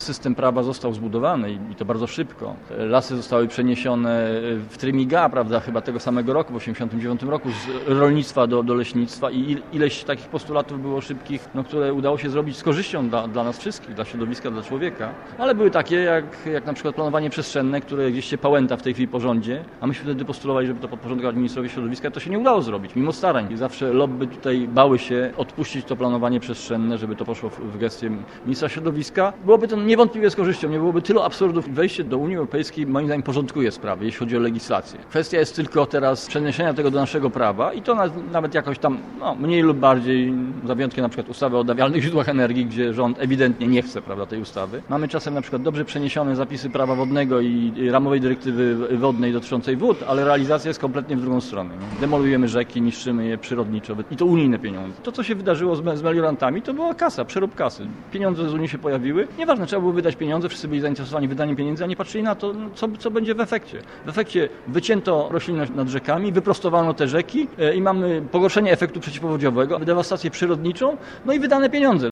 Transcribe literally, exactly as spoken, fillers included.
System prawa został zbudowany i to bardzo szybko. Lasy zostały przeniesione w trymiga, prawda, chyba tego samego roku, w osiemdziesiątym dziewiątym roku, z rolnictwa do, do leśnictwa i ileś takich postulatów było szybkich, no, które udało się zrobić z korzyścią dla, dla nas wszystkich, dla środowiska, dla człowieka. Ale były takie jak, jak na przykład planowanie przestrzenne, które gdzieś się pałęta w tej chwili po rządzie, a myśmy wtedy postulowali, żeby to podporządkować ministrowi środowiska, to się nie udało zrobić, mimo starań. I zawsze lobby tutaj bały się odpuścić to planowanie przestrzenne, żeby to poszło w, w gestię ministra środowiska. Byłoby to niewątpliwie z korzyścią, nie byłoby tylu absurdów. Wejście do Unii Europejskiej moim zdaniem porządkuje sprawy, jeśli chodzi o legislację. Kwestia jest tylko teraz przeniesienia tego do naszego prawa i to nawet jakoś tam no, mniej lub bardziej, za wyjątkiem na przykład ustawy o odnawialnych źródłach energii, gdzie rząd ewidentnie nie chce, prawda, tej ustawy. Mamy czasem na przykład dobrze przeniesione zapisy prawa wodnego i ramowej dyrektywy wodnej dotyczącej wód, ale realizacja jest kompletnie w drugą stronę. Demolujemy rzeki, niszczymy je przyrodniczo i to unijne pieniądze. To, co się wydarzyło z, z meliorantami, to była kasa, przerób kasy. Pieniądze z Unii się pojawiły. Nieważne, trzeba było wydać pieniądze, wszyscy byli zainteresowani wydaniem pieniędzy, a nie patrzyli na to, co, co będzie w efekcie. W efekcie wycięto roślinność nad rzekami, wyprostowano te rzeki i mamy pogorszenie efektu przeciwpowodziowego, dewastację przyrodniczą, no i wydane pieniądze.